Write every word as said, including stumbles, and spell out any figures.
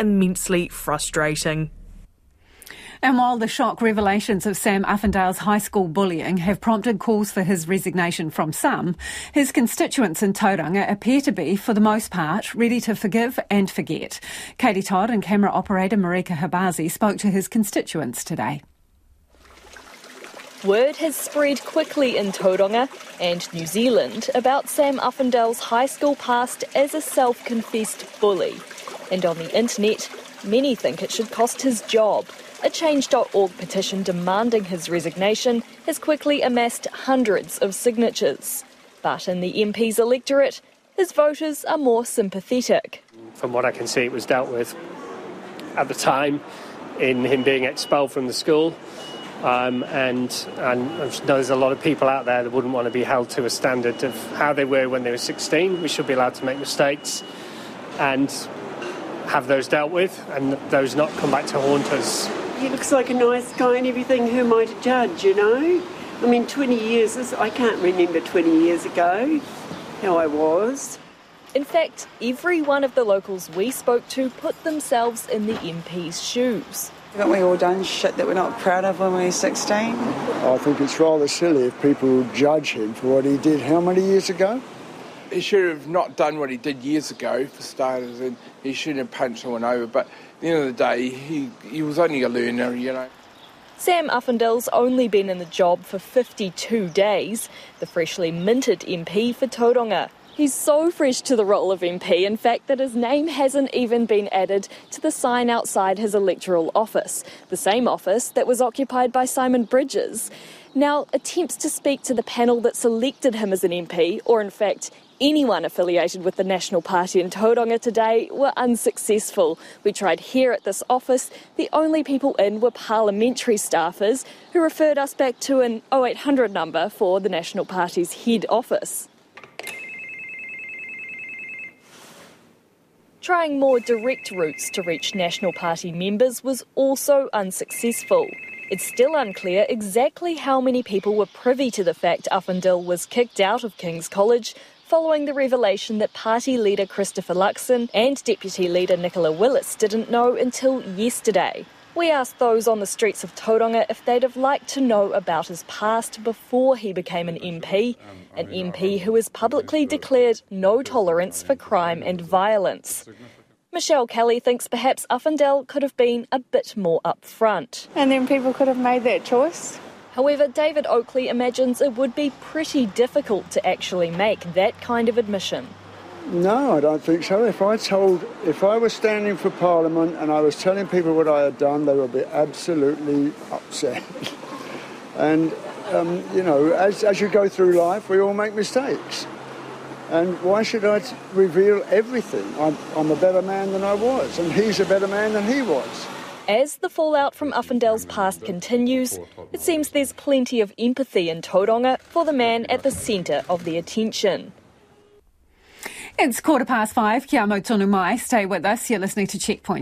immensely frustrating. And while the shock revelations of Sam Uffindale's high school bullying have prompted calls for his resignation from some, his constituents in Tauranga appear to be, for the most part, ready to forgive and forget. Katie Todd and camera operator Marika Habazi spoke to his constituents today. Word has spread quickly in Tauranga and New Zealand about Sam Uffindale's high school past as a self-confessed bully. And on the internet, many think it should cost his job. A change dot org petition demanding his resignation has quickly amassed hundreds of signatures. But in the M P's electorate, his voters are more sympathetic. From what I can see, it was dealt with at the time in him being expelled from the school. Um, and, and I know there's a lot of people out there that wouldn't want to be held to a standard of how they were when they were sixteen. We should be allowed to make mistakes and have those dealt with and those not come back to haunt us. He looks like a nice guy and everything. Who am I to judge, you know? I mean, twenty years, is, I can't remember twenty years ago how I was. In fact, every one of the locals we spoke to put themselves in the M P's shoes. Haven't we all done shit that we're not proud of when we were sixteen? I think it's rather silly if people judge him for what he did how many years ago? He should have not done what he did years ago, for starters, and he shouldn't have punched someone over. But at the end of the day, he, he was only a learner, you know. Sam Uffindale's only been in the job for fifty-two days, the freshly minted M P for Tauranga. He's so fresh to the role of M P, in fact, that his name hasn't even been added to the sign outside his electoral office, the same office that was occupied by Simon Bridges. Now, attempts to speak to the panel that selected him as an M P, or in fact anyone affiliated with the National Party in Tauranga today, were unsuccessful. We tried here at this office. The only people in were parliamentary staffers who referred us back to an oh eight hundred number for the National Party's head office. Trying more direct routes to reach National Party members was also unsuccessful. It's still unclear exactly how many people were privy to the fact Uffindale was kicked out of King's College following the revelation that party leader Christopher Luxon and deputy leader Nicola Willis didn't know until yesterday. We asked those on the streets of Tauranga if they'd have liked to know about his past before he became an M P, an M P who has publicly declared no tolerance for crime and violence. Michelle Kelly thinks perhaps Uffindale could have been a bit more upfront. And then people could have made that choice. However, David Oakley imagines it would be pretty difficult to actually make that kind of admission. No, I don't think so. If I told, if I was standing for Parliament and I was telling people what I had done, they would be absolutely upset. And, um, you know, as, as you go through life, we all make mistakes. And why should I t- reveal everything? I'm, I'm a better man than I was, and he's a better man than he was. As the fallout from Uffindale's past continues, it seems there's plenty of empathy in Tauranga for the man at the centre of the attention. It's quarter past five. Kia mau tonu mai. Stay with us. You're listening to Checkpoint.